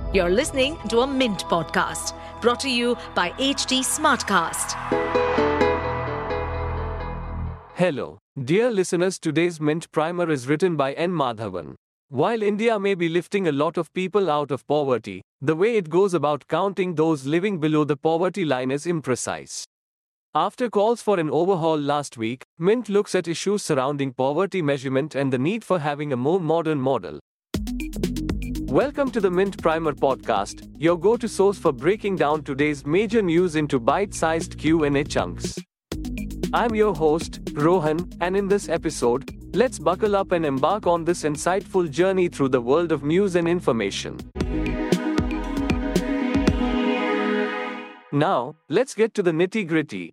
You're listening to a Mint podcast brought to you by HT Smartcast. Hello, dear listeners. Today's Mint Primer is written by N. Madhavan. While India may be lifting a lot of people out of poverty, the way it goes about counting those living below the poverty line is imprecise. After calls for an overhaul last week, Mint looks at issues surrounding poverty measurement and the need for having a more modern model. Welcome to the Mint Primer podcast, your go-to source for breaking down today's major news into bite-sized Q&A chunks. I'm your host, Rohan, and in this episode, let's buckle up and embark on this insightful journey through the world of news and information. Now, let's get to the nitty-gritty.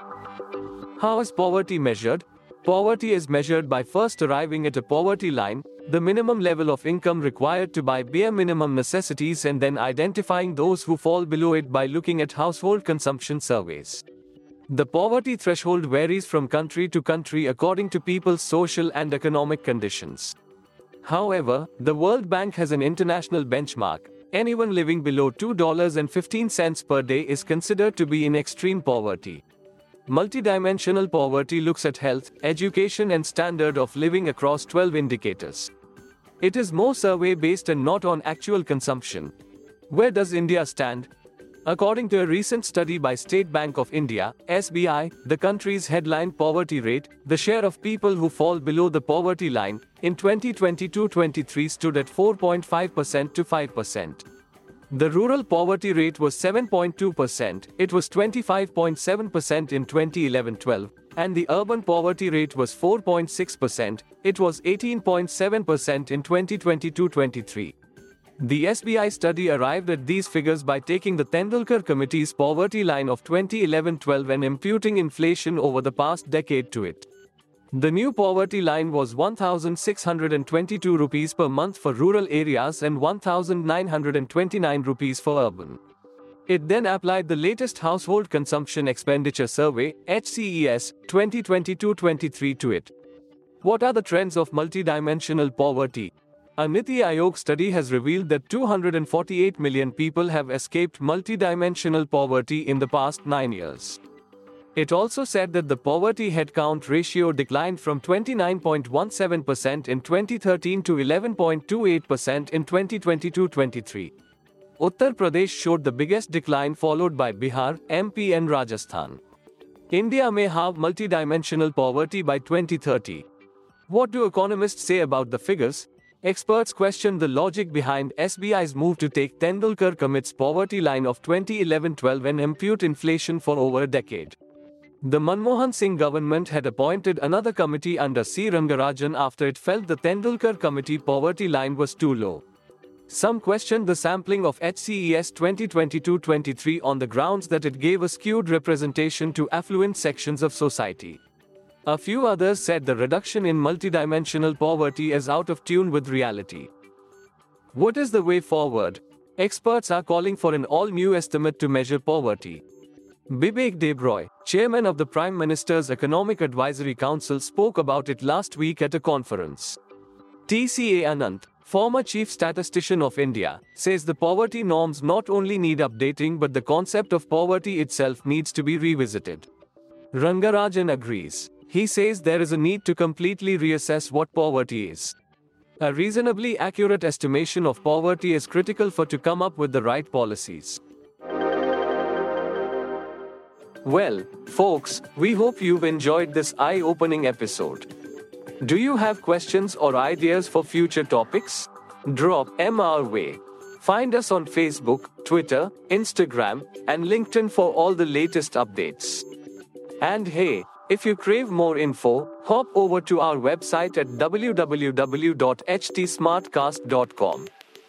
How is poverty measured? Poverty is measured by first arriving at a poverty line, the minimum level of income required to buy bare minimum necessities, and then identifying those who fall below it by looking at household consumption surveys. The poverty threshold varies from country to country according to people's social and economic conditions. However, the World Bank has an international benchmark. Anyone living below $2.15 per day is considered to be in extreme poverty. Multidimensional poverty looks at health, education, and standard of living across 12 indicators. It is more survey-based and not on actual consumption. Where does India stand? According to a recent study by State Bank of India, SBI, the country's headline poverty rate, the share of people who fall below the poverty line, in 2022-23 stood at 4.5% to 5%. The rural poverty rate was 7.2%, it was 25.7% in 2011-12, and the urban poverty rate was 4.6%, it was 18.7% in 2022-23. The SBI study arrived at these figures by taking the Tendulkar Committee's poverty line of 2011-12 and imputing inflation over the past decade to it. The new poverty line was 1,622 rupees per month for rural areas and 1,929 rupees for urban. It then applied the latest Household Consumption Expenditure Survey, HCES, 2022-23 to it. What are the trends of multidimensional poverty? A Niti Aayog study has revealed that 248 million people have escaped multidimensional poverty in the past 9 years. It also said that the poverty headcount ratio declined from 29.17% in 2013 to 11.28% in 2022-23. Uttar Pradesh showed the biggest decline, followed by Bihar, MP, and Rajasthan. India may have multidimensional poverty by 2030. What do economists say about the figures? Experts question the logic behind SBI's move to take Tendulkar Committee's poverty line of 2011-12 and impute inflation for over a decade. The Manmohan Singh government had appointed another committee under C. Rangarajan after it felt the Tendulkar Committee poverty line was too low. Some questioned the sampling of HCES 2022-23 on the grounds that it gave a skewed representation to affluent sections of society. A few others said the reduction in multidimensional poverty is out of tune with reality. What is the way forward? Experts are calling for an all-new estimate to measure poverty. Bibek Debroy, chairman of the Prime Minister's Economic Advisory Council, spoke about it last week at a conference. TCA Anant, former chief statistician of India, says the poverty norms not only need updating but the concept of poverty itself needs to be revisited. Rangarajan agrees. He says there is a need to completely reassess what poverty is. A reasonably accurate estimation of poverty is critical to come up with the right policies. Well, folks, we hope you've enjoyed this eye-opening episode. Do you have questions or ideas for future topics? Drop them our way. Find us on Facebook, Twitter, Instagram, and LinkedIn for all the latest updates. And hey, if you crave more info, hop over to our website at www.htsmartcast.com.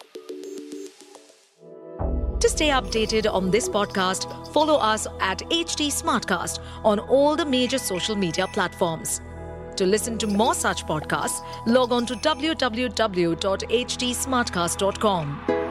To stay updated on this podcast, follow us at HT Smartcast on all the major social media platforms. To listen to more such podcasts, log on to www.htsmartcast.com.